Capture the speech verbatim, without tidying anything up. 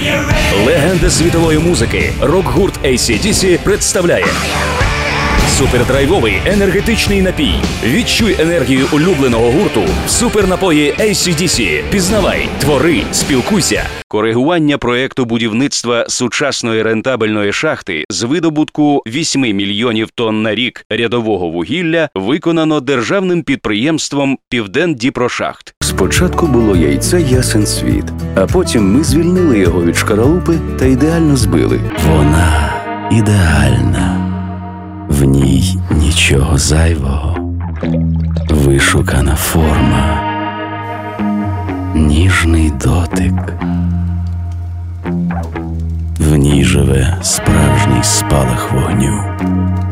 Легенда світової музики, рок-гурт ей сі ді сі представляє супердрайвовий енергетичний напій. Відчуй енергію улюбленого гурту в супернапої ей сі ді сі. Пізнавай, твори, спілкуйся. Коригування проєкту будівництва сучасної рентабельної шахти з видобутку вісьми мільйонів тонн на рік рядового вугілля виконано державним підприємством «Південдіпрошахт». Спочатку було яйце «Ясен світ», а потім ми звільнили його від шкаралупи та ідеально збили. Вона ідеальна. В ній нічого зайвого. Вишукана форма. Ніжний дотик. В ній живе справжній спалах вогню.